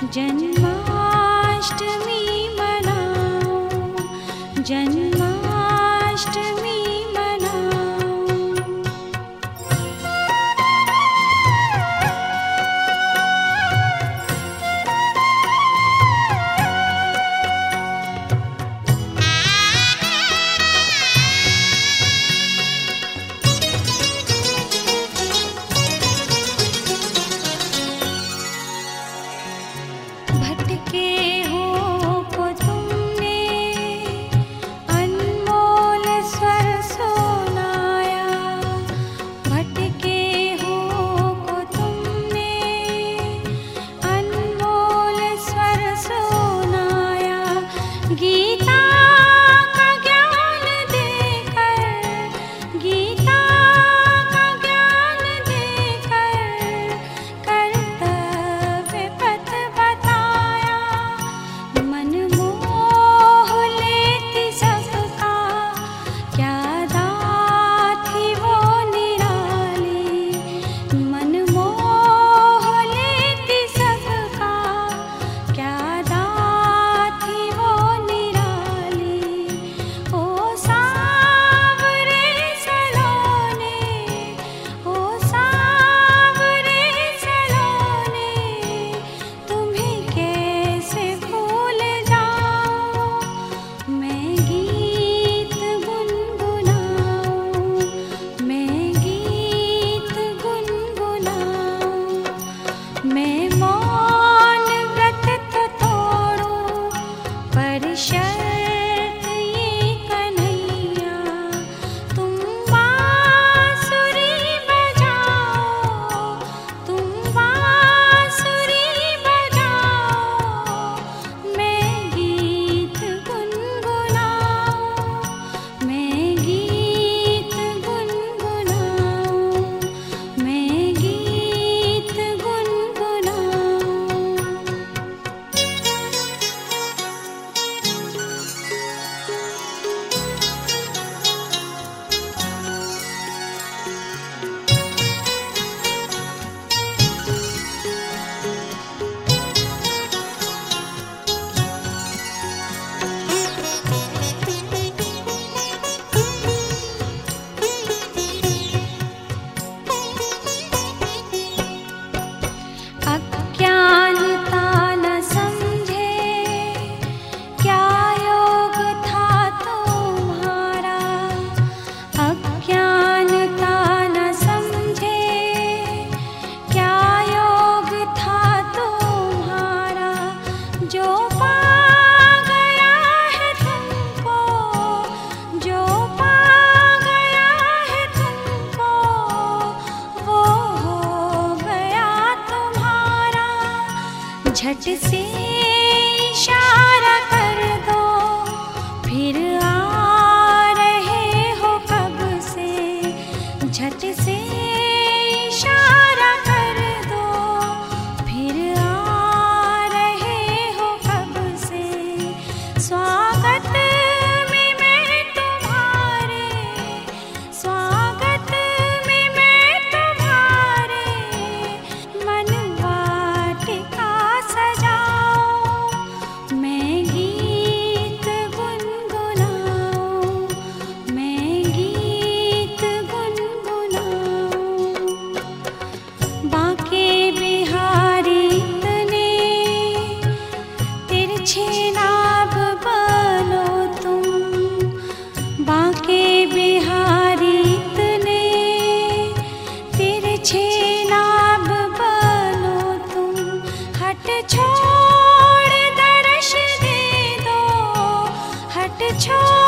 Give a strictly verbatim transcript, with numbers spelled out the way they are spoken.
जन्माष्टमी मनाओ, जन्माष्टमी मनाओ। भटके हो को तुमने अनमोल स्वर सुनाया, भटके हो को तुमने अनमोल स्वर सुनाया। गीता का ज्ञान देकर, गीता का ज्ञान देकर कर्तव्य पथ बताया। मन मोह लेती सबका, क्या दात थी वो निराली। मन मोह लेती सबका, क्या दात थी वो निराली। ओ सावरे सलोने, ओ सावरे सलोने, तुम्हें कैसे भूल जाऊं। मैं गीत गुनगुनाऊं, मैं गीत गुनगुनाऊं। मैं मौन व्रत तो तोड़ूं, पर शर्त ये कन्हैया, तुम बांसुरी बजाओ, तुम बांसुरी बजाओ। मैं गीत गुनगुनाऊं, मैं गीत गुनगुनाऊं, मैं गीत गुनगुनाऊं। अज्ञानता न समझे, क्या योग था तुम्हारा। अज्ञानता न समझे, क्या योग था तुम्हारा। जो पा गया है तुमको, जो पा गया है तुमको, वो हो गया तुम्हारा। झट से इशारा कर दो, फिर आ रहे हो कब से। झट से इशारा कर दो, फिर आ रहे हो कब से। स्वागत में मैं तुम्हारे, स्वागत में मैं तुम्हारे, मन वाटिका सजाओ। मैं गीत गुनगुनाऊं, मैं गीत गुनगुनाऊं। बांके बिहारी तने तिरछे नाभ बनो तुम। बांके बिहारी तने तिरछे नाभ बनो तुम। हट छोड़ दर्श दे दो, हट छोड़